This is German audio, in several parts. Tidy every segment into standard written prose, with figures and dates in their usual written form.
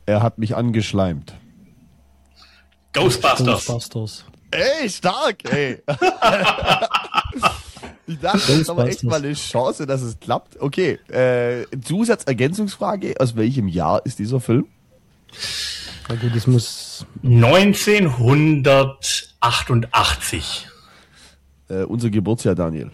Er hat mich angeschleimt. Ghostbusters. Ey, stark, ey. Ich dachte, das ist aber echt mal eine Chance, dass es klappt. Okay, Zusatzergänzungsfrage. Aus welchem Jahr ist dieser Film? Na gut, das muss 1988. Unser Geburtsjahr, Daniel.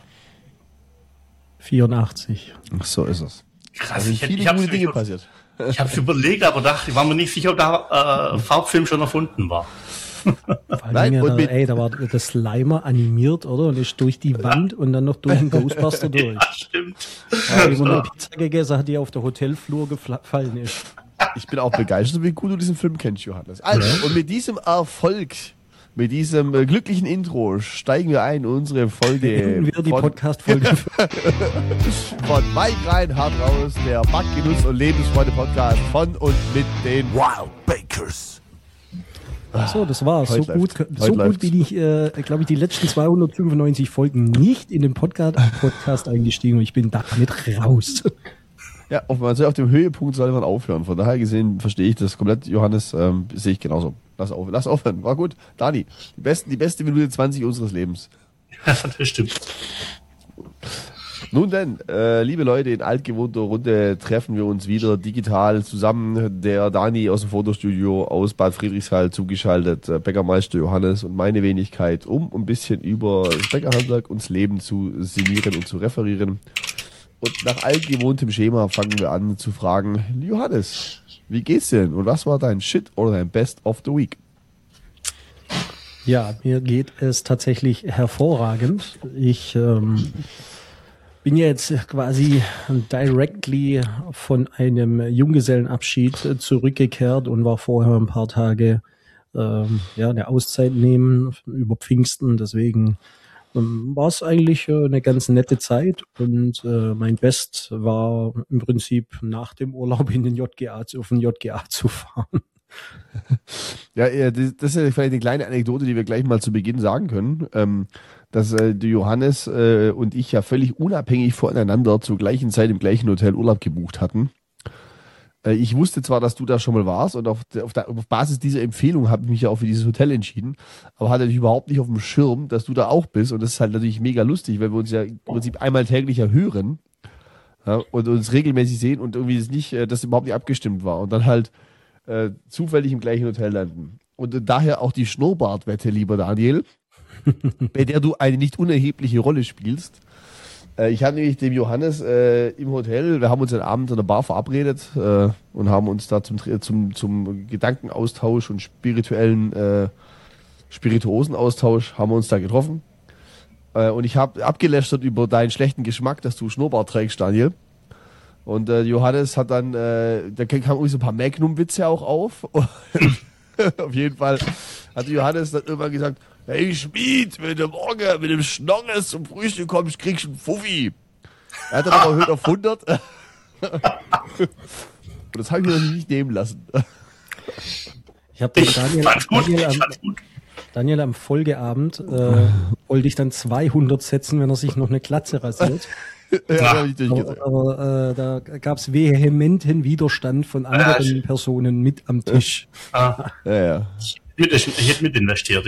84. Ach, so ist es. Krass, Da sind viele gute Dinge passiert. Ich habe es überlegt, aber ich war mir nicht sicher, ob der Farbfilm schon erfunden war. Nein, und da war der Slimer animiert, oder? Und ist durch die Wand und dann noch durch den Ghostbuster durch. Ja, stimmt. Ja, wie man eine Pizza gegessen hat, die auf der Hotelflur gefallen ist. Ich bin auch begeistert, wie gut du diesen Film kennst, Johannes. Also, und mit diesem Erfolg, mit diesem glücklichen Intro steigen wir ein in unsere Folge. Beenden wir die Podcast-Folge. Von Mike Reinhardt raus, der Backgenuss- und Lebensfreude-Podcast von und mit den Wild Bakers. So, das war's. So Heute gut, läuft's. so Heute gut bin ich, glaube ich, die letzten 295 Folgen nicht in den Podcast eingestiegen und ich bin damit raus. Ja, auf dem Höhepunkt soll man aufhören. Von daher gesehen verstehe ich das komplett, Johannes, sehe ich genauso. Lass aufhören. War gut. Dani, die beste Minute 20 unseres Lebens. Ja, das stimmt. Nun denn, liebe Leute, in altgewohnter Runde treffen wir uns wieder digital zusammen. Der Dani aus dem Fotostudio aus Bad Friedrichshall zugeschaltet, Bäckermeister Johannes und meine Wenigkeit, um ein bisschen über das Bäckerhandwerk und das Leben zu sinnieren und zu referieren. Und nach altgewohntem Schema fangen wir an zu fragen, Johannes, wie geht's denn und was war dein Shit oder dein Best of the Week? Ja, mir geht es tatsächlich hervorragend. Ich bin ja jetzt quasi directly von einem Junggesellenabschied zurückgekehrt und war vorher ein paar Tage eine Auszeit nehmen über Pfingsten. Deswegen war es eigentlich eine ganz nette Zeit und mein Best war im Prinzip nach dem Urlaub auf den JGA zu fahren. Ja, das ist ja vielleicht eine kleine Anekdote, die wir gleich mal zu Beginn sagen können, dass der Johannes und ich ja völlig unabhängig voneinander zur gleichen Zeit im gleichen Hotel Urlaub gebucht hatten. Ich wusste zwar, dass du da schon mal warst und auf Basis dieser Empfehlung habe ich mich ja auch für dieses Hotel entschieden, aber hatte natürlich überhaupt nicht auf dem Schirm, dass du da auch bist und das ist halt natürlich mega lustig, weil wir uns ja im Prinzip einmal täglich hören, ja, und uns regelmäßig sehen und irgendwie das überhaupt nicht abgestimmt war und dann halt zufällig im gleichen Hotel landen. Und daher auch die Schnurrbartwette, lieber Daniel, bei der du eine nicht unerhebliche Rolle spielst. Ich habe nämlich dem Johannes im Hotel, wir haben uns den Abend an der Bar verabredet und haben uns da zum Gedankenaustausch und Spirituosenaustausch haben wir uns da getroffen. Und ich habe abgelästert über deinen schlechten Geschmack, dass du Schnurrbart trägst, Daniel. Und Johannes hat dann, da kamen irgendwie so ein paar Magnum-Witze auch auf. Auf jeden Fall hat Johannes dann irgendwann gesagt, hey Schmied, wenn du morgen mit dem Schnorres zum Frühstück kommst, kriegst du einen Fuffi. Er hat dann aber erhöht auf 100. Und das habe ich mir noch nicht nehmen lassen. Ich habe Daniel am Folgeabend wollte ich dann 200 setzen, wenn er sich noch eine Glatze rasiert. Ja, aber da gab es vehementen Widerstand von anderen Personen mit am Tisch. Ja. Ich hätte mit investiert.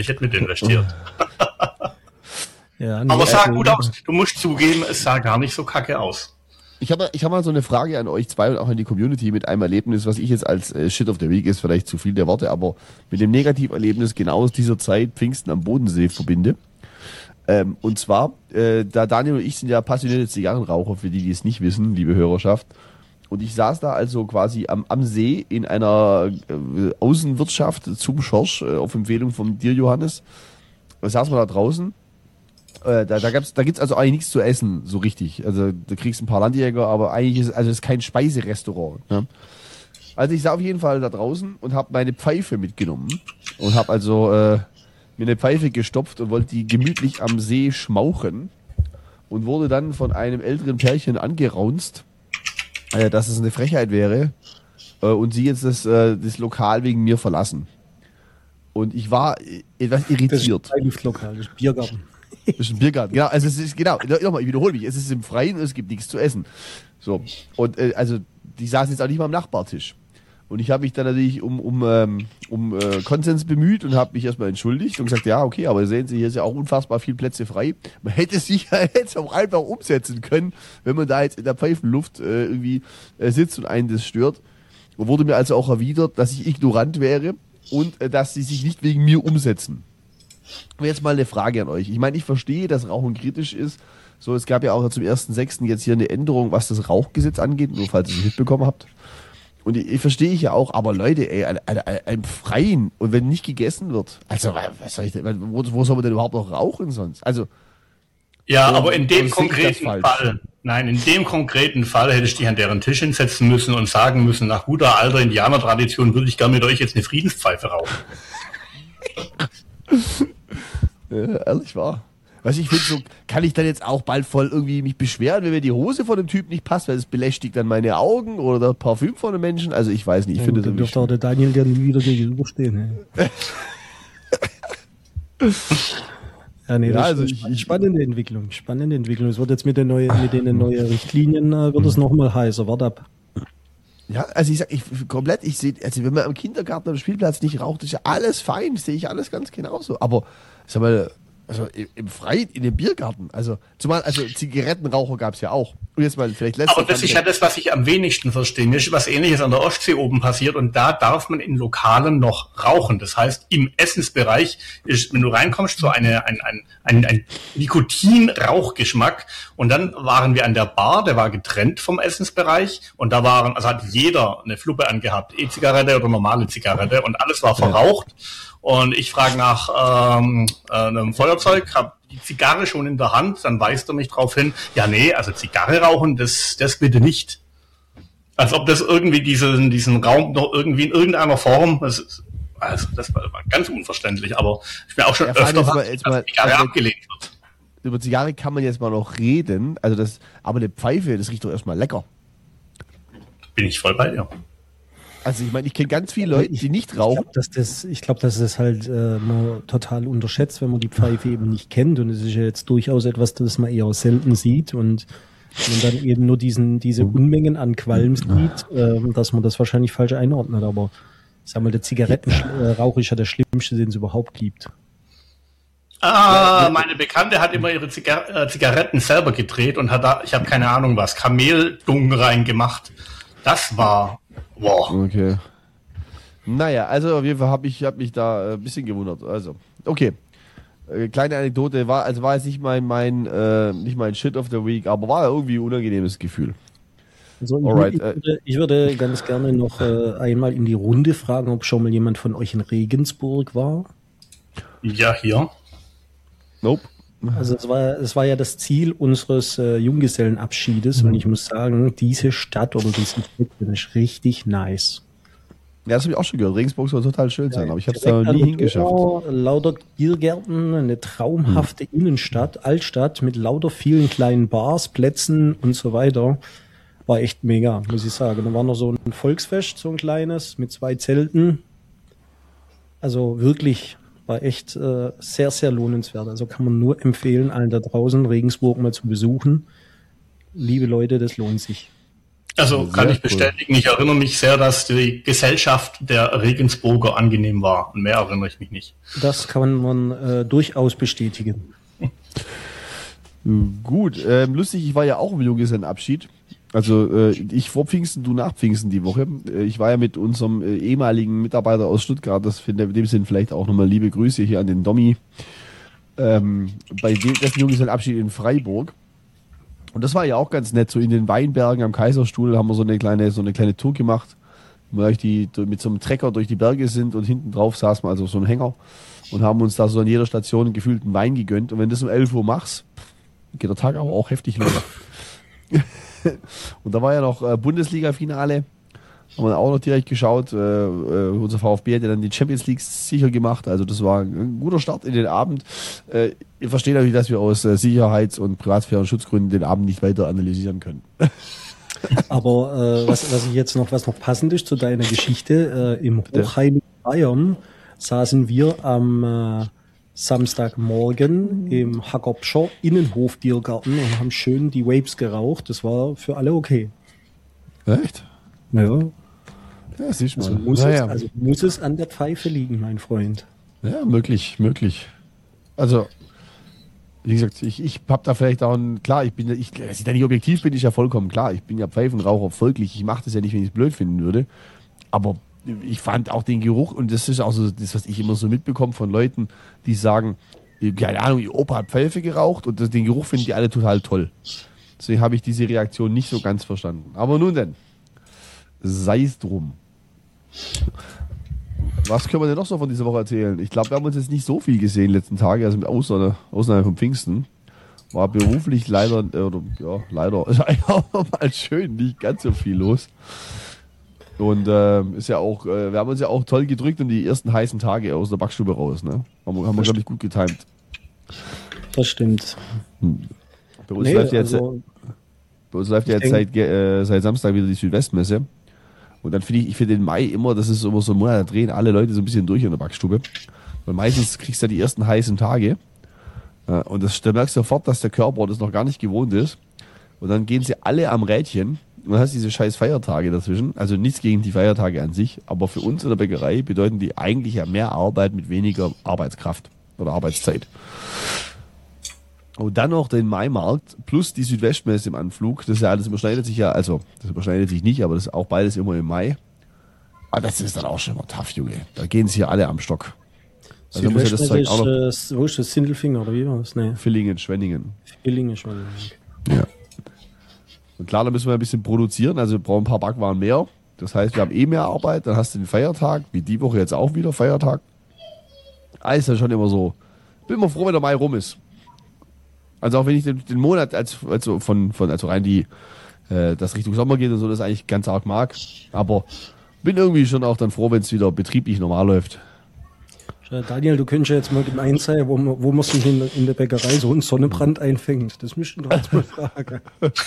Ja, aber es sah gut aus. Du musst zugeben, es sah gar nicht so kacke aus. Ich hab mal so eine Frage an euch zwei und auch an die Community mit einem Erlebnis, was ich jetzt als Shit of the Week ist, vielleicht zu viel der Worte, aber mit dem Negativerlebnis genau aus dieser Zeit Pfingsten am Bodensee verbinde. Und zwar, da Daniel und ich sind ja passionierte Zigarrenraucher, für die es nicht wissen, liebe Hörerschaft. Und ich saß da also quasi am See in einer Außenwirtschaft zum Schorsch, auf Empfehlung von dir, Johannes. Da saßen wir da draußen. Da gibt's also eigentlich nichts zu essen, so richtig. Also da kriegst du ein paar Landjäger, aber eigentlich ist es kein Speiserestaurant. Ne? Also ich saß auf jeden Fall da draußen und habe meine Pfeife mitgenommen und habe also mir eine Pfeife gestopft und wollte die gemütlich am See schmauchen und wurde dann von einem älteren Pärchen angeraunzt, dass es eine Frechheit wäre und sie jetzt das Lokal wegen mir verlassen. Und ich war etwas irritiert. Das ist ein Luftlokal, das ist Biergarten. Das ist ein Biergarten, genau. Also es ist, genau, nochmal, ich wiederhole mich, es ist im Freien und es gibt nichts zu essen. So. Und also die saßen jetzt auch nicht mal am Nachbartisch. Und ich habe mich dann natürlich um Konsens bemüht und habe mich erstmal entschuldigt und gesagt, ja, okay, aber sehen Sie, hier ist ja auch unfassbar viel Plätze frei. Man hätte es sich ja jetzt auch einfach umsetzen können, wenn man da jetzt in der Pfeifenluft irgendwie sitzt und einen das stört. Und wurde mir also auch erwidert, dass ich ignorant wäre und dass sie sich nicht wegen mir umsetzen. Und jetzt mal eine Frage an euch. Ich meine, ich verstehe, dass Rauchen kritisch ist. So, es gab ja auch zum 1.6. jetzt hier eine Änderung, was das Rauchgesetz angeht, nur falls ihr es mitbekommen habt. Und ich verstehe ich ja auch, aber Leute, ey, ein Freien und wenn nicht gegessen wird, also was soll ich denn, wo soll man denn überhaupt noch rauchen sonst? Also ja, oder, aber in dem sehe ich das konkreten falsch? Fall, nein, in dem konkreten Fall hätte ich dich an deren Tisch hinsetzen müssen und sagen müssen, nach guter alter Indianertradition würde ich gerne mit euch jetzt eine Friedenspfeife rauchen. Ehrlich wahr. Was ich finde, so kann ich dann jetzt auch bald voll irgendwie mich beschweren, wenn mir die Hose von dem Typ nicht passt, weil es belästigt dann meine Augen oder das Parfüm von einem Menschen. Also ich weiß nicht, ich finde das dann dürfte auch der Daniel dir nie wieder gegenüberstehen. Ja, nee, Ja, das also ist spannende Entwicklung. Es wird jetzt mit den neuen Richtlinien wird es nochmal heißer. Warte ab. Ja, also ich sag, ich sehe, also wenn man am Kindergarten am Spielplatz nicht raucht, ist ja alles fein, sehe ich alles ganz genauso. Aber sag mal, also im Freien, in dem Biergarten, also zumal, also Zigarettenraucher gab's ja auch. Und jetzt mal vielleicht letzte. Aber das ist ja das, was ich am wenigsten verstehe. Mir ist was Ähnliches an der Ostsee oben passiert und da darf man in Lokalen noch rauchen. Das heißt, im Essensbereich ist, wenn du reinkommst, so ein Nikotin-Rauchgeschmack. Und dann waren wir an der Bar, der war getrennt vom Essensbereich und da waren, also hat jeder eine Fluppe angehabt, E-Zigarette oder normale Zigarette und alles war verraucht. Und ich frage nach einem Feuerzeug, habe die Zigarre schon in der Hand, dann weist er mich drauf hin, ja nee, also Zigarre rauchen, das bitte nicht. Als ob das irgendwie diesen Raum noch irgendwie in irgendeiner Form, das war ganz unverständlich, aber ich bin auch schon öfter, dass Zigarre abgelehnt wird. Über Zigarre kann man jetzt mal noch reden, also aber eine Pfeife, das riecht doch erstmal lecker. Bin ich voll bei dir. Also ich meine, ich kenne ganz viele Leute, die nicht rauchen. Ich glaube, dass das halt man total unterschätzt, wenn man die Pfeife eben nicht kennt. Und es ist ja jetzt durchaus etwas, das man eher selten sieht. Und man dann eben nur diese Unmengen an Qualm sieht, dass man das wahrscheinlich falsch einordnet. Aber sag mal, der Zigarettenrauch ist ja der schlimmste, den es überhaupt gibt. Meine Bekannte hat immer ihre Zigaretten selber gedreht und ich habe keine Ahnung was, Kameldung reingemacht. Das war, wow. Okay. Naja, also auf jeden Fall habe ich mich da ein bisschen gewundert. Also, okay. Kleine Anekdote, war jetzt nicht mein Shit of the Week, aber war irgendwie ein unangenehmes Gefühl. Also ich würde ganz gerne noch einmal in die Runde fragen, ob schon mal jemand von euch in Regensburg war. Ja, hier. Nope. Also es war ja das Ziel unseres Junggesellenabschiedes und ich muss sagen, diese Stadt oder diese Stadt ist richtig nice. Ja, das habe ich auch schon gehört. Regensburg soll total schön sein, aber ich habe es da nie hingeschafft. Lauter Biergärten, eine traumhafte Innenstadt, Altstadt mit lauter vielen kleinen Bars, Plätzen und so weiter. War echt mega, muss ich sagen. Da war noch so ein Volksfest, so ein kleines, mit 2 Zelten. Also wirklich, war echt sehr, sehr lohnenswert. Also kann man nur empfehlen, allen da draußen Regensburg mal zu besuchen. Liebe Leute, das lohnt sich. Also kann ich bestätigen, ich erinnere mich sehr, dass die Gesellschaft der Regensburger angenehm war. Und mehr erinnere ich mich nicht. Das kann man durchaus bestätigen. Gut, lustig, ich war ja auch im Junggesellenabschied. Also ich vor Pfingsten, du nach Pfingsten die Woche. Ich war ja mit unserem ehemaligen Mitarbeiter aus Stuttgart, das finde ich in dem Sinn vielleicht auch nochmal liebe Grüße hier an den Dommi, bei dessen Junggesellenabschied in Freiburg. Und das war ja auch ganz nett, so in den Weinbergen am Kaiserstuhl haben wir so eine kleine Tour gemacht, wo wir mit so einem Trecker durch die Berge sind und hinten drauf saßen wir also so ein Hänger und haben uns da so an jeder Station gefühlten Wein gegönnt. Und wenn du das um 11 Uhr machst, geht der Tag aber auch heftig los. Und da war ja noch Bundesliga-Finale, haben wir auch noch direkt geschaut. Unser VfB hat ja dann die Champions League sicher gemacht, also das war ein guter Start in den Abend. Ihr versteht natürlich, dass wir aus Sicherheits- und Privatsphäre- und Schutzgründen den Abend nicht weiter analysieren können. Aber was noch passend ist zu deiner Geschichte, im Hochheim Bayern saßen wir am Samstagmorgen im Hagopscher Innenhof-Biergarten und haben schön die Vapes geraucht. Das war für alle okay. Echt? Ja. Ja, siehst Also mal. muss es an der Pfeife liegen, mein Freund. Ja, möglich. Also, wie gesagt, ich habe da vielleicht auch dass ich da nicht objektiv bin, ist ja vollkommen klar. Ich bin ja Pfeifenraucher folglich. Ich mache das ja nicht, wenn ich es blöd finden würde. Aber ich fand auch den Geruch, und das ist auch so das, was ich immer so mitbekomme von Leuten, die sagen, keine Ahnung, ihr Opa hat Pfeife geraucht und den Geruch finden die alle total toll. Deswegen habe ich diese Reaktion nicht so ganz verstanden. Aber nun denn, sei es drum. Was können wir denn noch so von dieser Woche erzählen? Ich glaube, wir haben uns jetzt nicht so viel gesehen in den letzten Tagen, also mit Ausnahme von Pfingsten. War beruflich leider ist eigentlich auch mal schön, nicht ganz so viel los. Und ist ja auch, wir haben uns ja auch toll gedrückt und die ersten heißen Tage aus der Backstube raus, ne? Haben wir glaube ich, gut getimt. Das stimmt. Bei uns läuft ja jetzt seit Samstag wieder die Südwestmesse. Und dann ich finde den Mai immer, das ist immer so ein Monat, da drehen alle Leute so ein bisschen durch in der Backstube. Weil meistens kriegst du ja die ersten heißen Tage. Und da merkst du sofort, dass der Körper das noch gar nicht gewohnt ist. Und dann gehen sie alle am Rädchen. Und dann hast du diese scheiß Feiertage dazwischen. Also nichts gegen die Feiertage an sich. Aber für uns in der Bäckerei bedeuten die eigentlich ja mehr Arbeit mit weniger Arbeitskraft oder Arbeitszeit. Und dann noch den Maimarkt plus die Südwestmesse im Anflug. Das ist ja alles überschneidet sich ja, also das überschneidet sich nicht, aber das ist auch beides immer im Mai. Aber das ist dann auch schon mal tough, Junge. Da gehen sie ja alle am Stock. Also muss ja das Zeug auch noch. Wo ist das? Sindelfinger oder wie war das? Nee. Villingen, Schwenningen. Villingen, Schwenningen. Ja. Und klar, da müssen wir ein bisschen produzieren. Also wir brauchen ein paar Backwaren mehr. Das heißt, wir haben mehr Arbeit. Dann hast du den Feiertag, wie die Woche jetzt auch wieder Feiertag. Ist ja schon immer so. Bin immer froh, wenn der Mai rum ist. Also auch wenn ich den Monat also rein das Richtung Sommer geht und so, das eigentlich ganz arg mag. Aber bin irgendwie schon auch dann froh, wenn es wieder betrieblich normal läuft. Daniel, du könntest ja jetzt mal gemeint sein, wo man sich in der Bäckerei so einen Sonnenbrand einfängt. Das müssten wir jetzt mal fragen.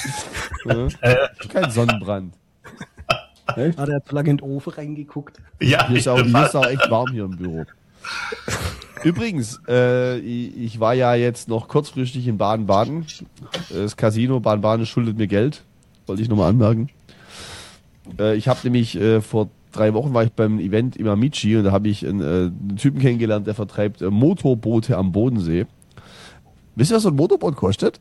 Kein Sonnenbrand. Der hat zu lange in den Ofen reingeguckt. Ja, hier ist auch echt warm hier im Büro. Übrigens, ich war ja jetzt noch kurzfristig in Baden-Baden. Das Casino Baden-Baden schuldet mir Geld. Wollte ich nochmal anmerken. Ich habe nämlich vor 3 Wochen war ich beim Event im Amici und da habe ich einen Typen kennengelernt, der vertreibt Motorboote am Bodensee. Wisst ihr, was so ein Motorboot kostet?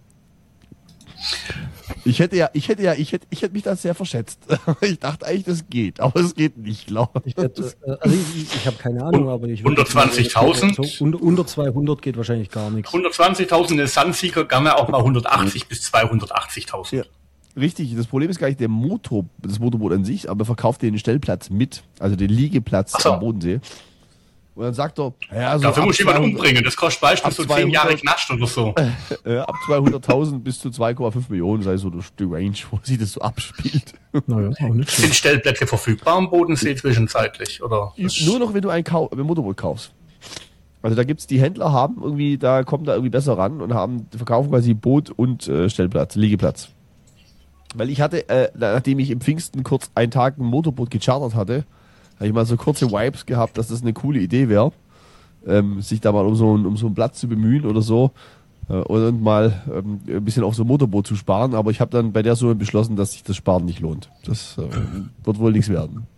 Ich hätte mich da sehr verschätzt. Ich dachte eigentlich, das geht, aber es geht nicht, glaube ich. Ich habe keine Ahnung, aber ich 120.000? Unter 200 geht wahrscheinlich gar nichts. 120.000 eine Sunseeker, gerne auch mal 180 bis 280.000. Ja. Richtig, das Problem ist gar nicht das Motorboot an sich, aber er verkauft den Stellplatz mit, also den Liegeplatz am Bodensee. Und dann sagt er, ja, so dafür muss jemand umbringen, das kostet beispielsweise so 10 Jahre Knast oder so. Ab 200.000 bis zu 2,5 Millionen, sei so die Range, wo sich das so abspielt. Naja, auch nicht Sind Stellplätze verfügbar am Bodensee zwischenzeitlich? Oder? Nur noch, wenn du ein Motorboot kaufst. Also da gibt's die Händler da kommen da irgendwie besser ran und verkaufen quasi Boot und Stellplatz, Liegeplatz. Weil ich hatte, nachdem ich im Pfingsten kurz einen Tag ein Motorboot gechartert hatte, habe ich mal so kurze Vibes gehabt, dass das eine coole Idee wäre, sich da mal um so einen Platz zu bemühen oder so und mal ein bisschen auf so ein Motorboot zu sparen. Aber ich habe dann bei der Summe beschlossen, dass sich das Sparen nicht lohnt. Das wird wohl nichts werden.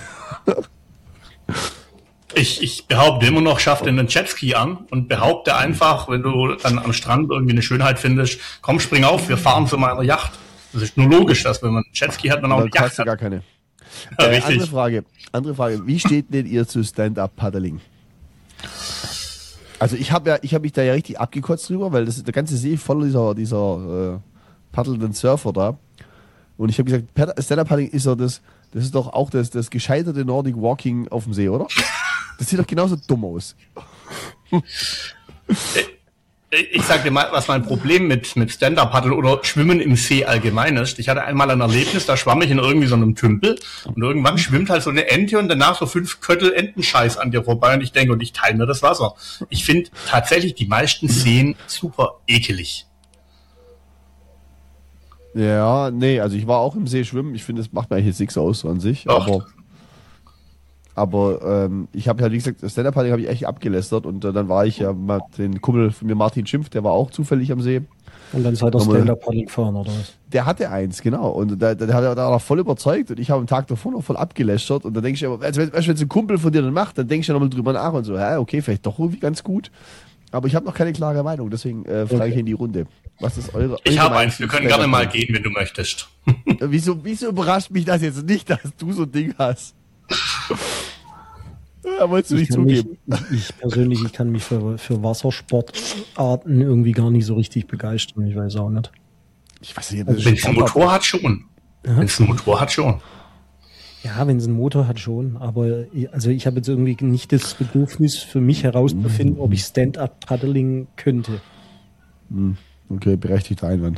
Ich behaupte immer noch, schaff den Jetski an und behaupte einfach, wenn du dann am Strand irgendwie eine Schönheit findest, komm, spring auf, wir fahren zu meiner Yacht. Das ist nur logisch, dass wenn man einen Jetski hat, man auch eine Yacht hat. Gar keine. Ja, richtig. Andere Frage. Wie steht denn ihr zu Stand-Up-Paddling? Also ich habe mich da ja richtig abgekotzt drüber, weil der ganze See voller dieser paddelnden Surfer da. Und ich habe gesagt, Stand-Up-Paddling ist doch das ist doch auch das gescheiterte Nordic Walking auf dem See, oder? Das sieht doch genauso dumm aus. Ich sag dir mal, was mein Problem mit Stand-Up-Paddle oder Schwimmen im See allgemein ist. Ich hatte einmal ein Erlebnis, da schwamm ich in irgendwie so einem Tümpel und irgendwann schwimmt halt so eine Ente und danach so 5 Köttel Entenscheiß an dir vorbei und ich denke, und ich teile mir das Wasser. Ich finde tatsächlich die meisten Seen super ekelig. Ja, nee, also ich war auch im See schwimmen. Ich finde, das macht mir eigentlich jetzt nichts aus so an sich. Doch. Aber ich habe ja, wie gesagt, Stand-Up-Paddling habe ich echt abgelästert und dann war ich ja mal den Kumpel von mir, Martin Schimpf, der war auch zufällig am See. Und dann seid ihr Stand-Up-Paddling gefahren, oder was? Der hatte eins, genau. Und da hat er da voll überzeugt und ich habe am Tag davor noch voll abgelästert und dann denke ich immer, also, wenn es ein Kumpel von dir dann macht, dann denke ich ja nochmal drüber nach und so, ja, okay, vielleicht doch irgendwie ganz gut. Aber ich habe noch keine klare Meinung, deswegen frage ich in die Runde. Was ist eure Ich habe Meinung eins, wir zu können gerne mal Stand-Up-Paddling? gehen, wenn du möchtest. Wieso überrascht mich das jetzt nicht, dass du so ein Ding hast? Ja, wolltest du nicht zugeben. Ich persönlich, ich kann mich für Wassersportarten irgendwie gar nicht so richtig begeistern. Ich weiß auch nicht. Ich weiß nicht, Wenn es ein Motor hat, schon. Ja? Wenn es ein Motor hat, schon. Ja, wenn es einen Motor hat, schon. Aber also ich habe jetzt irgendwie nicht das Bedürfnis für mich herauszufinden, ob ich Stand-Up-Paddling könnte. Okay, berechtigter Einwand.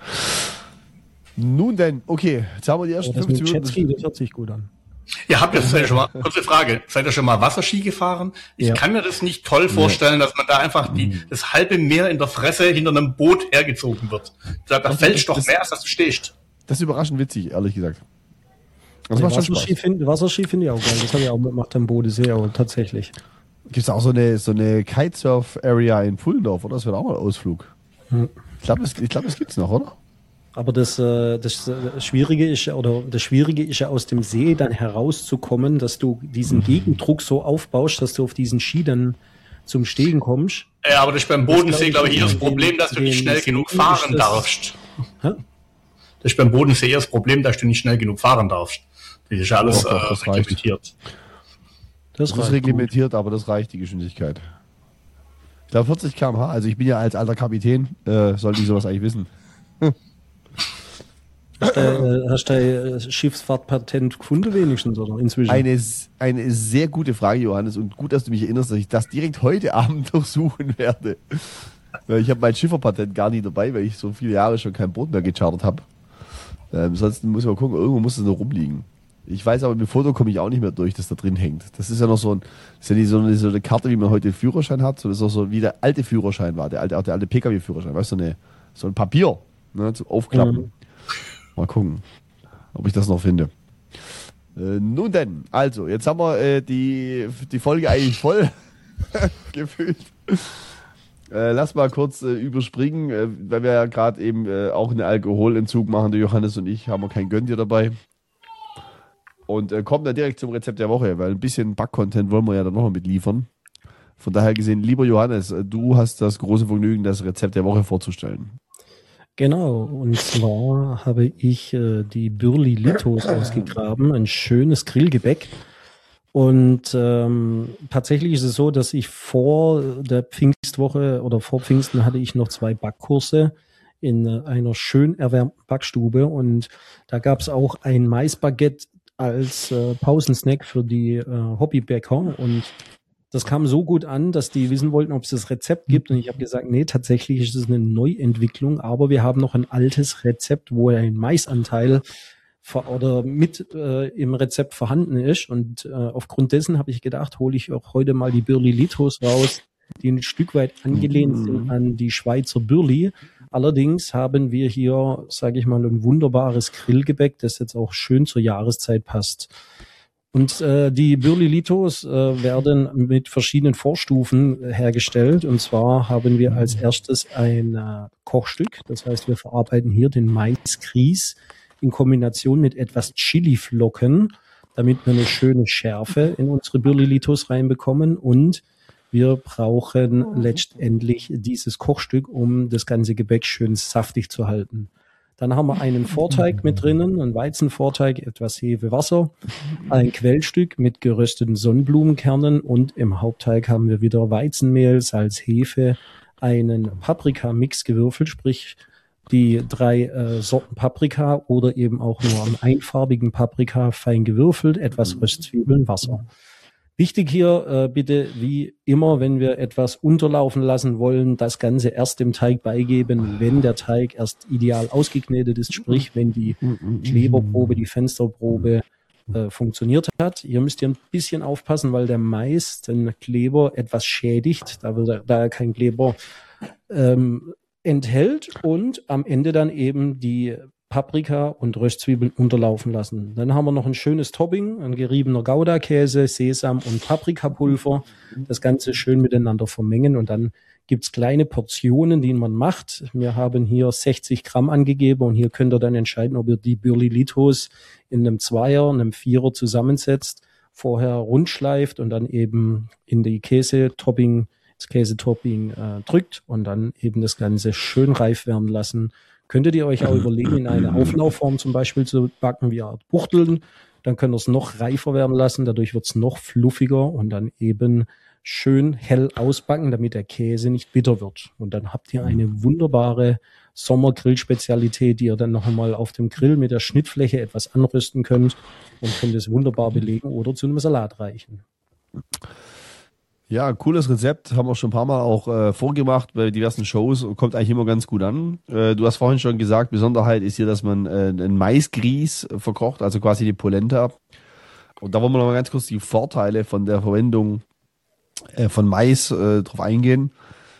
Nun denn, okay, jetzt haben wir die ersten Aber das mit 15 Jetski, Minuten. das hört sich gut an. Ja, habt ihr seid ihr schon mal, kurze Frage, seid ihr schon mal Wasserski gefahren? Ich Ja. kann mir das nicht toll vorstellen, dass man da einfach das halbe Meer in der Fresse hinter einem Boot hergezogen wird. Da fällst du doch mehr, als dass du stehst. Das ist überraschend witzig, ehrlich gesagt. Das macht schon Spaß. Wasserski finde ich auch geil. Das habe ich auch mitgemacht am Bodensee, aber tatsächlich. Gibt es auch so eine Kitesurf-Area in Pullendorf, oder? Das wird auch mal ein Ausflug. Ich glaube, das gibt's noch, oder? Aber das Schwierige ist ja aus dem See dann herauszukommen, dass du diesen Gegendruck so aufbaust, dass du auf diesen Ski dann zum Stehen kommst. Ja, aber das ist beim Bodensee, glaube ich, eher das Problem, dass du nicht schnell genug fahren darfst. Hä? Das ist beim Bodensee eher das Problem, dass du nicht schnell genug fahren darfst. Das ist ja alles Doch, das reicht. reglementiert. Das ist reicht reglementiert, aber das reicht, die Geschwindigkeit. Ich glaube 40 km/h, also ich bin ja als alter Kapitän, sollte ich sowas eigentlich wissen. Hast du Schiffsfahrtpatent gefunden wenigstens, oder inzwischen? Eine sehr gute Frage, Johannes, und gut, dass du mich erinnerst, dass ich das direkt heute Abend durchsuchen werde. Ich habe mein Schifferpatent gar nicht dabei, weil ich so viele Jahre schon kein Boot mehr gechartert habe. Ansonsten muss man gucken, irgendwo muss es noch rumliegen. Ich weiß aber, mit dem Foto komme ich auch nicht mehr durch, das da drin hängt. Das ist ja noch so nicht so eine Karte, wie man heute den Führerschein hat, sondern das ist auch so, wie der alte Führerschein war, der alte Pkw-Führerschein, weißt du, so ein Papier, ne, zum Aufklappen. Mal gucken, ob ich das noch finde. Nun denn, also, jetzt haben wir die Folge eigentlich voll gefüllt. Lass mal kurz überspringen, weil wir ja gerade eben auch einen Alkoholentzug machen, der Johannes und ich, haben wir kein Gönn dir dabei. Und kommen dann direkt zum Rezept der Woche, weil ein bisschen Back-Content wollen wir ja dann noch mitliefern. Von daher gesehen, lieber Johannes, du hast das große Vergnügen, das Rezept der Woche vorzustellen. Genau, und zwar habe ich die Birli-Litos ausgegraben, ein schönes Grillgebäck. Und tatsächlich ist es so, dass ich vor der Pfingstwoche oder vor Pfingsten hatte ich noch 2 Backkurse in einer schön erwärmten Backstube. Und da gab es auch ein Maisbaguette als Pausensnack für die Hobbybäcker. Und das kam so gut an, dass die wissen wollten, ob es das Rezept gibt. Und ich habe gesagt, nee, tatsächlich ist es eine Neuentwicklung, aber wir haben noch ein altes Rezept, wo ein Maisanteil mit im Rezept vorhanden ist. Und aufgrund dessen habe ich gedacht, hole ich auch heute mal die Birli-Litos raus, die ein Stück weit angelehnt sind an die Schweizer Birli. Allerdings haben wir hier, sage ich mal, ein wunderbares Grillgebäck, das jetzt auch schön zur Jahreszeit passt. Und die Birli-Litos werden mit verschiedenen Vorstufen hergestellt. Und zwar haben wir als erstes ein Kochstück. Das heißt, wir verarbeiten hier den Maisgrieß in Kombination mit etwas Chiliflocken, damit wir eine schöne Schärfe in unsere Birli-Litos reinbekommen. Und wir brauchen letztendlich dieses Kochstück, um das ganze Gebäck schön saftig zu halten. Dann haben wir einen Vorteig mit drinnen, einen Weizenvorteig, etwas Hefe, Wasser, ein Quellstück mit gerösteten Sonnenblumenkernen und im Hauptteig haben wir wieder Weizenmehl, Salz, Hefe, einen Paprika-Mix gewürfelt, sprich die 3 Sorten Paprika oder eben auch nur einen einfarbigen Paprika fein gewürfelt, etwas Röstzwiebeln, Wasser. Wichtig hier bitte, wie immer, wenn wir etwas unterlaufen lassen wollen, das Ganze erst dem Teig beigeben, wenn der Teig erst ideal ausgeknetet ist, sprich, wenn die Kleberprobe, die Fensterprobe funktioniert hat. Hier müsst ihr ein bisschen aufpassen, weil der Mais den Kleber etwas schädigt, da er kein Kleber enthält und am Ende dann eben die Paprika und Röstzwiebeln unterlaufen lassen. Dann haben wir noch ein schönes Topping, ein geriebener Gouda-Käse, Sesam und Paprikapulver. Das Ganze schön miteinander vermengen und dann gibt's kleine Portionen, die man macht. Wir haben hier 60 Gramm angegeben und hier könnt ihr dann entscheiden, ob ihr die Birlilitos in einem Zweier, einem Vierer zusammensetzt, vorher rundschleift und dann eben in die Käsetopping drückt und dann eben das Ganze schön reif werden lassen. Könntet ihr euch auch überlegen, in eine Auflaufform zum Beispiel zu backen, wie Art Buchteln. Dann könnt ihr es noch reifer werden lassen, dadurch wird es noch fluffiger und dann eben schön hell ausbacken, damit der Käse nicht bitter wird. Und dann habt ihr eine wunderbare Sommergrillspezialität, die ihr dann noch einmal auf dem Grill mit der Schnittfläche etwas anrösten könnt und könnt es wunderbar belegen oder zu einem Salat reichen. Ja, cooles Rezept, haben wir schon ein paar Mal auch vorgemacht bei diversen Shows und kommt eigentlich immer ganz gut an. Du hast vorhin schon gesagt, Besonderheit ist hier, dass man einen Maisgrieß verkocht, also quasi die Polenta. Und da wollen wir noch mal ganz kurz die Vorteile von der Verwendung von Mais drauf eingehen.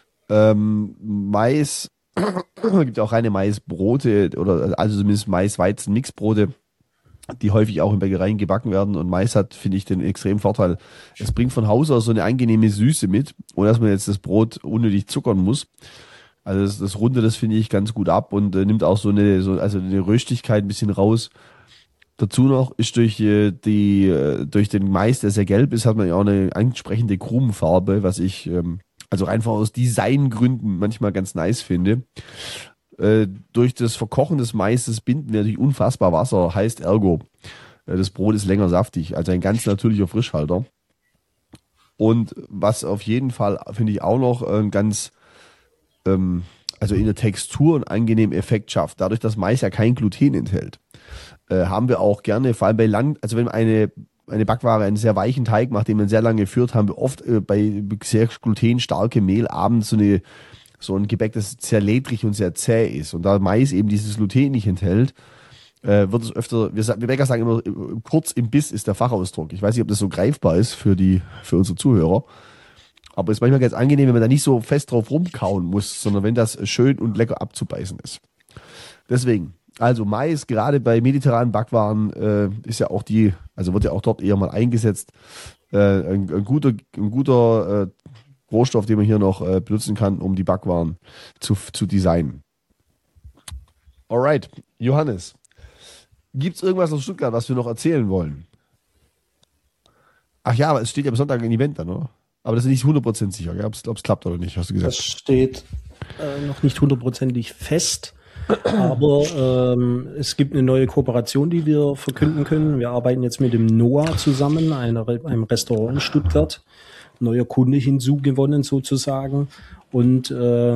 Mais, gibt auch reine Maisbrote oder also zumindest Mais-Weizen-Mixbrote, die häufig auch in Bäckereien gebacken werden. Und Mais hat, finde ich, den extremen Vorteil. Es bringt von Haus aus so eine angenehme Süße mit, ohne dass man jetzt das Brot unnötig zuckern muss. Also das rundet das, finde ich, ganz gut ab und nimmt auch also eine Röstigkeit ein bisschen raus. Dazu noch ist durch den Mais, der sehr gelb ist, hat man ja auch eine ansprechende Krumenfarbe, was ich also einfach aus Designgründen manchmal ganz nice finde. Durch das Verkochen des Maises binden wir natürlich unfassbar Wasser, heißt ergo, das Brot ist länger saftig, also ein ganz natürlicher Frischhalter. Und was auf jeden Fall, finde ich, auch noch ganz, also in der Textur einen angenehmen Effekt schafft, dadurch, dass Mais ja kein Gluten enthält, haben wir auch gerne, vor allem bei also wenn eine Backware einen sehr weichen Teig macht, den man sehr lange führt, haben wir oft bei sehr glutenstarkem Mehl abends so ein Gebäck, das sehr ledrig und sehr zäh ist. Und da Mais eben dieses Gluten nicht enthält, wird es öfter, wir Bäcker sagen immer, kurz im Biss ist der Fachausdruck. Ich weiß nicht, ob das so greifbar ist für unsere Zuhörer. Aber es ist manchmal ganz angenehm, wenn man da nicht so fest drauf rumkauen muss, sondern wenn das schön und lecker abzubeißen ist. Deswegen, also Mais, gerade bei mediterranen Backwaren, ist ja auch also wird ja auch dort eher mal eingesetzt. Ein guter Rohstoff, den man hier noch benutzen kann, um die Backwaren zu designen. Alright, Johannes, gibt es irgendwas aus Stuttgart, was wir noch erzählen wollen? Ach ja, aber es steht ja am Sonntag ein Event dann, oder? Aber das ist nicht 100% sicher, ob es klappt oder nicht, hast du gesagt. Das steht noch nicht 100%ig fest, aber es gibt eine neue Kooperation, die wir verkünden können. Wir arbeiten jetzt mit dem Noah zusammen, einem Restaurant in Stuttgart. Neuer Kunde hinzugewonnen sozusagen. Und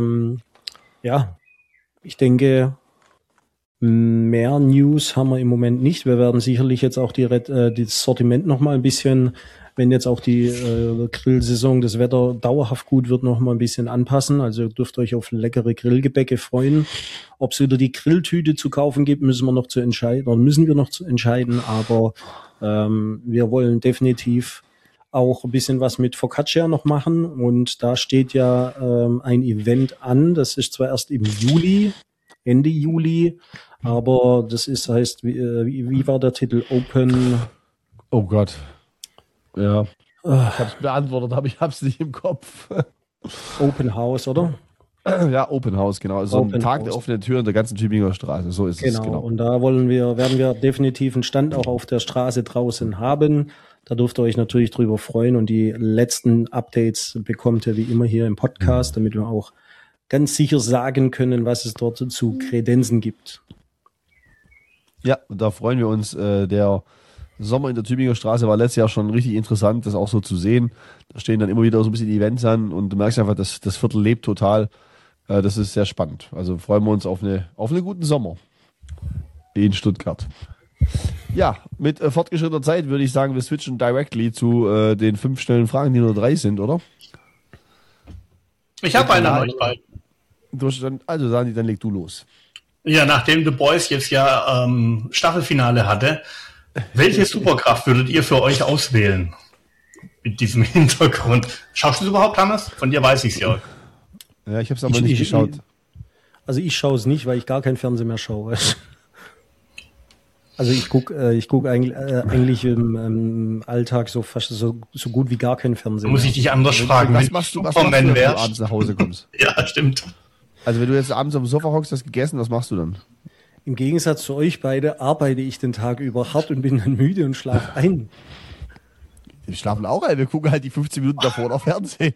ich denke, mehr News haben wir im Moment nicht. Wir werden sicherlich jetzt auch das Sortiment noch mal ein bisschen, wenn jetzt auch die Grillsaison, das Wetter dauerhaft gut wird, noch mal ein bisschen anpassen. Also ihr dürft euch auf leckere Grillgebäcke freuen. Ob es wieder die Grilltüte zu kaufen gibt, müssen wir noch entscheiden. Aber wir wollen definitiv auch ein bisschen was mit Focaccia noch machen und da steht ja ein Event an, das ist zwar erst im Juli, Ende Juli, aber das heißt, wie war der Titel? Open... Oh Gott. Ja. Ich habe es beantwortet, aber ich habe es nicht im Kopf. Open House, oder? Ja, Open House, genau. Also ein Tag der offenen Tür in der ganzen Tübinger Straße, so ist es. Genau, und da werden wir definitiv einen Stand auch auf der Straße draußen haben. Da dürft ihr euch natürlich drüber freuen und die letzten Updates bekommt ihr wie immer hier im Podcast, damit wir auch ganz sicher sagen können, was es dort zu kredenzen gibt. Ja, und da freuen wir uns. Der Sommer in der Tübinger Straße war letztes Jahr schon richtig interessant, das auch so zu sehen. Da stehen dann immer wieder so ein bisschen Events an und du merkst einfach, dass das Viertel lebt total. Das ist sehr spannend. Also freuen wir uns auf einen guten Sommer in Stuttgart. Ja, mit fortgeschrittener Zeit würde ich sagen, wir switchen directly zu den 5 schnellen Fragen, die nur 3 sind, oder? Ich habe eine an euch beiden. Also Sani, dann leg du los. Ja, nachdem The Boys jetzt ja Staffelfinale hatte, welche Superkraft würdet ihr für euch auswählen? Mit diesem Hintergrund. Schaust du es überhaupt, Hannes? Von dir weiß ich es ja. Ja, ich habe es aber nicht geschaut. Also ich schaue es nicht, weil ich gar kein Fernsehen mehr schaue. Also ich guck eigentlich im Alltag so fast so gut wie gar keinen Fernsehen. Muss ich dich anders fragen, Was machst du, wenn du abends nach Hause kommst? Ja, stimmt. Also wenn du jetzt abends auf dem Sofa hockst, hast gegessen, was machst du dann? Im Gegensatz zu euch beide arbeite ich den Tag über hart und bin dann müde und schlafe ein. Wir schlafen auch ein, wir gucken halt die 15 Minuten davor noch Fernsehen.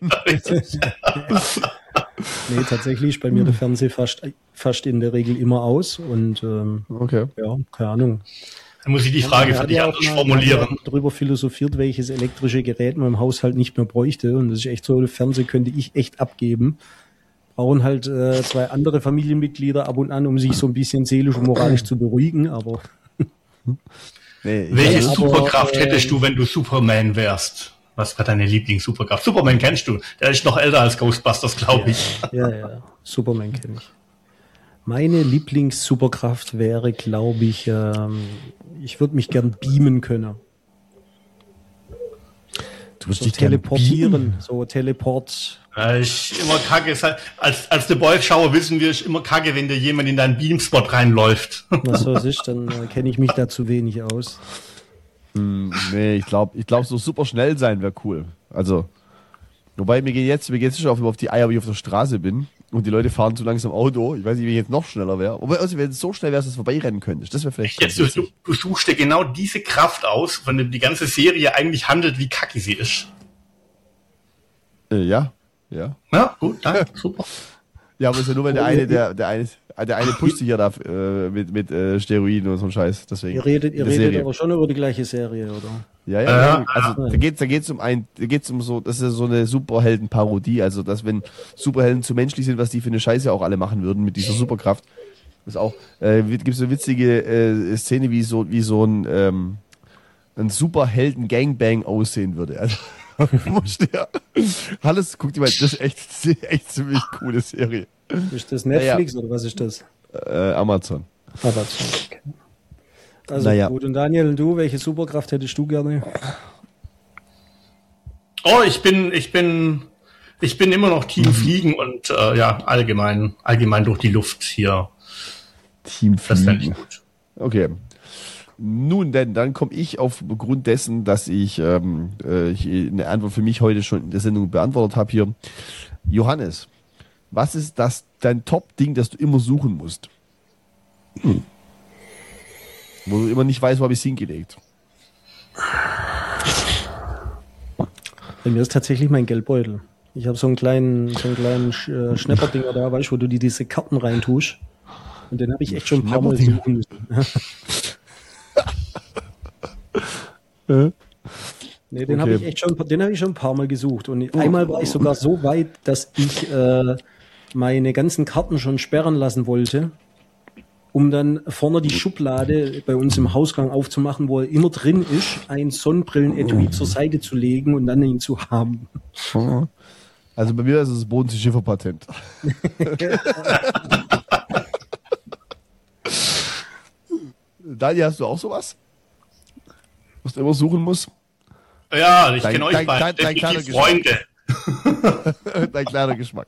Nee, tatsächlich ist bei mir der Fernseher fast in der Regel immer aus und Okay. ja, keine Ahnung. Dann muss ich die Frage für dich anders formulieren. Darüber philosophiert, welches elektrische Gerät man im Haushalt nicht mehr bräuchte und das ist echt so, der Fernseher könnte ich echt abgeben. Brauchen halt 2 andere Familienmitglieder ab und an, um sich so ein bisschen seelisch und moralisch zu beruhigen, aber... Nee, Welche Superkraft hättest du, wenn du Superman wärst? Was war deine Lieblings-Superkraft? Superman kennst du. Der ist noch älter als Ghostbusters, glaube ich. Ja. Superman kenne ich. Meine Lieblings-Superkraft wäre, glaube ich, ich würde mich gern beamen können. Du wirst So dich teleportieren, so Teleport. Ich immer kacke. Als The Boys-Schauer wissen wir, ist immer kacke, wenn dir jemand in deinen Beamspot reinläuft. Was so ist, dann kenne ich mich da zu wenig aus. Nee, ich glaube, so super schnell sein wäre cool. Also, wobei mir geht jetzt schon auf die Eier, wenn ich auf der Straße bin und die Leute fahren zu langsam Auto. Ich weiß nicht, wie ich jetzt noch schneller wäre. Wobei, also, wenn es so schnell wäre, dass du vorbeirennen könntest, das wäre vielleicht... Jetzt, du suchst dir genau diese Kraft aus, von der die ganze Serie eigentlich handelt, wie kacke sie ist. Ja. Ja, gut, danke, super. Ja, aber es ist ja nur, weil der eine pusht sich ja da mit Steroiden und so ein Scheiß. Deswegen. Ihr redet aber schon über die gleiche Serie, oder? Ja. Also da geht's um so, das ist so eine Superhelden-Parodie. Also, dass wenn Superhelden zu menschlich sind, was die für eine Scheiße auch alle machen würden mit dieser Superkraft. Das ist auch, gibt so eine witzige Szene, wie so ein Superhelden-Gangbang aussehen würde. Also, alles, guck dir mal, das ist echt ziemlich coole Serie. Ist das Netflix oder was ist das? Amazon. Okay. Also gut, und Daniel, und du, welche Superkraft hättest du gerne? Oh, ich bin immer noch Team Fliegen und allgemein durch die Luft hier. Team Fliegen. Das fände ich gut. Okay. Nun denn, dann komme ich aufgrund dessen, dass ich eine Antwort für mich heute schon in der Sendung beantwortet habe hier. Johannes, was ist dein Top-Ding, das du immer suchen musst? Wo du immer nicht weißt, wo habe ich es hingelegt? Bei mir ist tatsächlich mein Geldbeutel. Ich habe so einen kleinen Schnapperdinger da, weißt du, wo du diese Karten reintust. Und den habe ich echt schon ein paar Mal suchen müssen. Nee, den habe ich schon ein paar Mal gesucht. Und einmal war ich sogar so weit, dass ich meine ganzen Karten schon sperren lassen wollte, um dann vorne die Schublade bei uns im Hausgang aufzumachen, wo er immer drin ist, ein Sonnenbrillen-Etui zur Seite zu legen und dann ihn zu haben. Also bei mir ist es das Bodensee-Schiffer-Patent. Daniel, hast du auch sowas? Was du immer suchen musst? Ja, ich kenne euch beide. Definitiv Freunde. Dein kleiner Geschmack.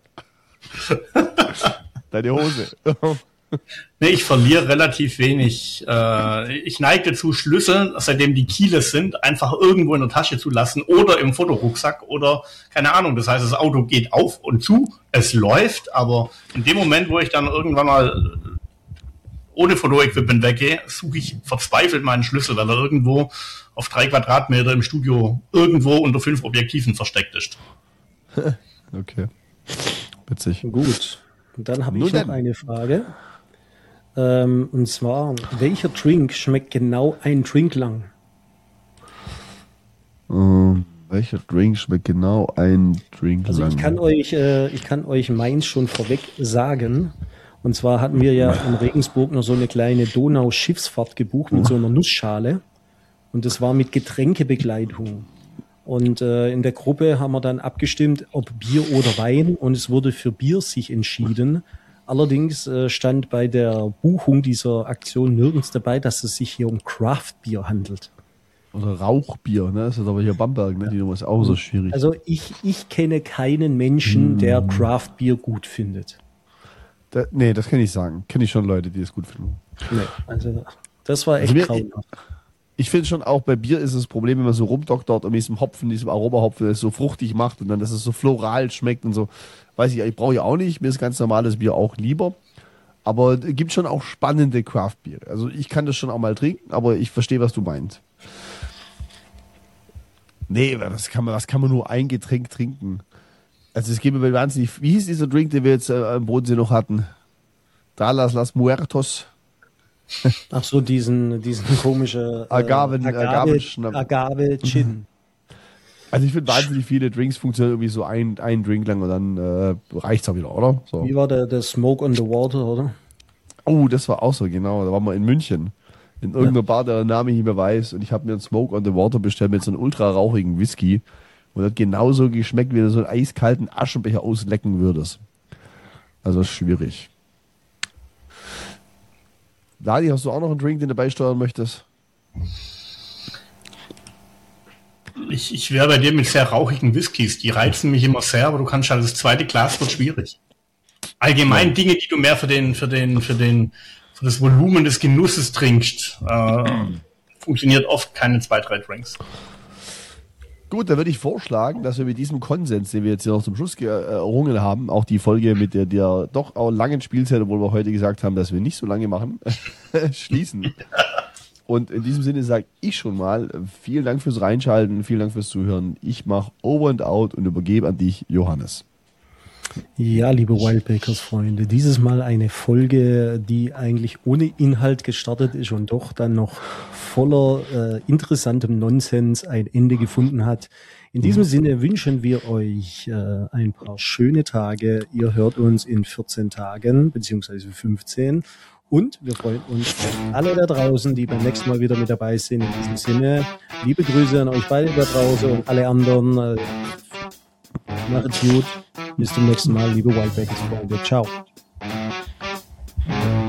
Deine Hose. Nee, ich verliere relativ wenig. Ich neige dazu, Schlüssel, seitdem die Keyless sind, einfach irgendwo in der Tasche zu lassen oder im Fotorucksack oder keine Ahnung. Das heißt, das Auto geht auf und zu, es läuft, aber in dem Moment, wo ich dann irgendwann mal ohne Fotoequipment weggehe, suche ich verzweifelt meinen Schlüssel, weil er irgendwo auf 3 Quadratmeter im Studio irgendwo unter 5 Objektiven versteckt ist. Okay. Witzig. Gut. Und dann habe ich noch eine Frage. Und zwar, welcher Drink schmeckt genau ein Drink lang? Welcher Drink schmeckt genau ein Drink lang? Also ich kann euch meins schon vorweg sagen. Und zwar hatten wir ja in Regensburg noch so eine kleine Donauschiffsfahrt gebucht mit so einer Nussschale. Und das war mit Getränkebegleitung. Und in der Gruppe haben wir dann abgestimmt, ob Bier oder Wein. Und es wurde für Bier sich entschieden. Allerdings stand bei der Buchung dieser Aktion nirgends dabei, dass es sich hier um Craft-Bier handelt. Oder Rauchbier, ne? Das ist aber hier Bamberg, ne? Die Nummer ist auch so schwierig. Also ich kenne keinen Menschen, der Craft-Bier gut findet. Nee, das kann ich sagen. Kenne ich schon Leute, die es gut finden. Nee, also Das war echt grauenhaft. Ich finde schon auch, bei Bier ist das Problem, wenn man so rumdoktert und diesem Hopfen, diesem Aromahopfen, das so fruchtig macht und dann, dass es so floral schmeckt und so. Weiß ich brauche ja auch nicht. Mir ist ganz normales Bier auch lieber. Aber es gibt schon auch spannende Craft-Biere. Also ich kann das schon auch mal trinken, aber ich verstehe, was du meinst. Nee, was kann man nur ein Getränk trinken? Also es geht mir wahnsinnig. Wie hieß dieser Drink, den wir jetzt am Bodensee noch hatten? Dalas Las Muertos. Ach so, diesen komischen Agave-Gin. Also ich finde wahnsinnig viele Drinks funktionieren irgendwie so ein Drink lang und dann reicht's auch wieder, oder? So. Wie war der Smoke on the Water, oder? Oh, das war auch so, genau. Da waren wir in München. In irgendeiner Bar, der Name ich nicht mehr weiß. Und ich habe mir einen Smoke on the Water bestellt mit so einem ultra rauchigen Whisky. Und hat genauso geschmeckt, wie du so einen eiskalten Aschenbecher auslecken würdest. Also schwierig. Ladi, hast du auch noch einen Drink, den du beisteuern möchtest? Ich wäre bei dir mit sehr rauchigen Whiskys. Die reizen mich immer sehr, aber du kannst halt das zweite Glas wird schwierig. Allgemein Dinge, die du mehr für das Volumen des Genusses trinkst, funktioniert oft keine 2-3 Drinks. Gut, dann würde ich vorschlagen, dass wir mit diesem Konsens, den wir jetzt hier noch zum Schluss errungen haben, auch die Folge mit der doch auch langen Spielzeit, obwohl wir heute gesagt haben, dass wir nicht so lange machen, schließen. Und in diesem Sinne sage ich schon mal, vielen Dank fürs Reinschalten, vielen Dank fürs Zuhören. Ich mache Over and Out und übergebe an dich, Johannes. Ja, liebe Wildbakers-Freunde, dieses Mal eine Folge, die eigentlich ohne Inhalt gestartet ist und doch dann noch voller interessantem Nonsens ein Ende gefunden hat. In diesem Sinne wünschen wir euch ein paar schöne Tage. Ihr hört uns in 14 Tagen, beziehungsweise 15. Und wir freuen uns auf alle da draußen, die beim nächsten Mal wieder mit dabei sind. In diesem Sinne, liebe Grüße an euch beide da draußen und alle anderen. Macht's gut. Bis zum nächsten Mal, liebe Wildbakers-Freunde. Ciao.